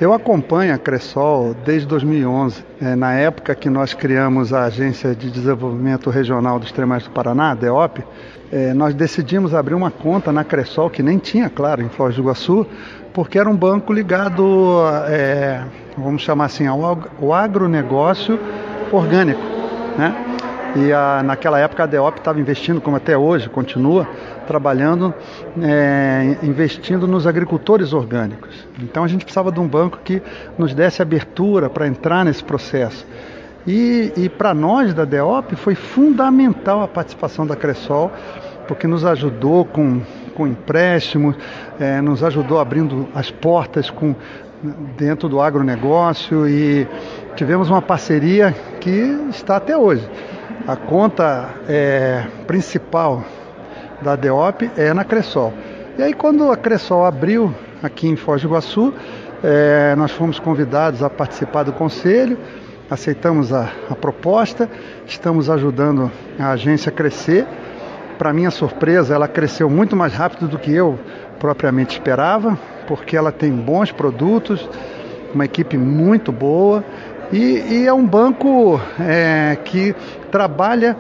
Eu acompanho a Cressol desde 2011, na época que nós criamos a Agência de Desenvolvimento Regional do Extremo-Oeste do Paraná, a DEOP. Nós decidimos abrir uma conta na Cressol, que nem tinha, claro, em Foz do Iguaçu, porque era um banco ligado, vamos chamar assim, ao agronegócio orgânico, né? E naquela época a DEOP estava investindo, como até hoje continua, trabalhando, investindo nos agricultores orgânicos. Então a gente precisava de um banco que nos desse abertura para entrar nesse processo. E para nós da DEOP foi fundamental a participação da Cressol, porque nos ajudou com empréstimos, nos ajudou abrindo as portas dentro do agronegócio e tivemos uma parceria que está até hoje. A conta principal da DEOP é na Cressol. E aí quando a Cressol abriu aqui em Foz do Iguaçu, nós fomos convidados a participar do conselho, aceitamos a proposta, estamos ajudando a agência a crescer. Para minha surpresa, ela cresceu muito mais rápido do que eu propriamente esperava, porque ela tem bons produtos, uma equipe muito boa e é um banco que trabalha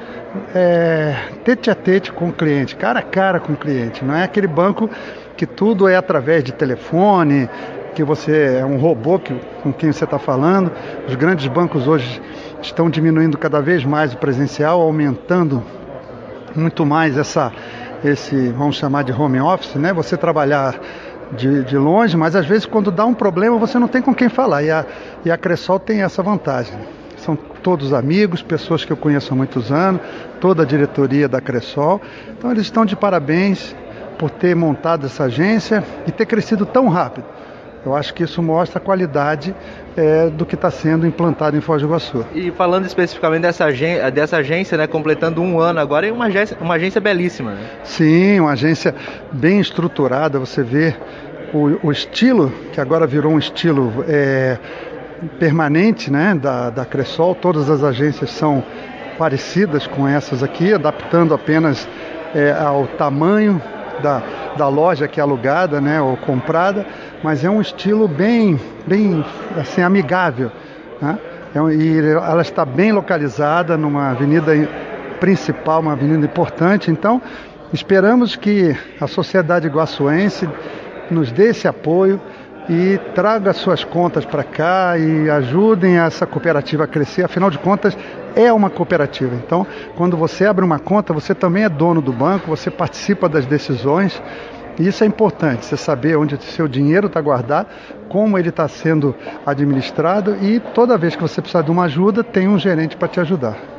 tete a tete com o cliente, cara a cara com o cliente. Não é aquele banco que tudo é através de telefone, que você é um robô com quem você está falando. Os grandes bancos hoje estão diminuindo cada vez mais o presencial, aumentando muito mais esse, vamos chamar de home office, né? Você trabalhar de longe, mas às vezes quando dá um problema você não tem com quem falar, e a Cressol tem essa vantagem. São todos amigos, pessoas que eu conheço há muitos anos, toda a diretoria da Cressol. Então eles estão de parabéns por ter montado essa agência e ter crescido tão rápido. Eu acho que isso mostra a qualidade do que está sendo implantado em Foz do Iguaçu. E falando especificamente dessa agência, né, completando 1 ano agora, é uma agência belíssima, né? Sim, uma agência bem estruturada. Você vê o estilo, que agora virou um estilo permanente, né, da Cressol. Todas as agências são parecidas com essas aqui, adaptando apenas ao tamanho da loja que é alugada, né, ou comprada, mas é um estilo bem assim, amigável, né? E ela está bem localizada numa avenida principal, uma avenida importante. Então esperamos que a sociedade iguaçuense nos dê esse apoio e traga suas contas para cá e ajudem essa cooperativa a crescer. Afinal de contas, é uma cooperativa. Então, quando você abre uma conta, você também é dono do banco, você participa das decisões. E isso é importante, você saber onde o seu dinheiro está guardado, como ele está sendo administrado, e toda vez que você precisar de uma ajuda, tem um gerente para te ajudar.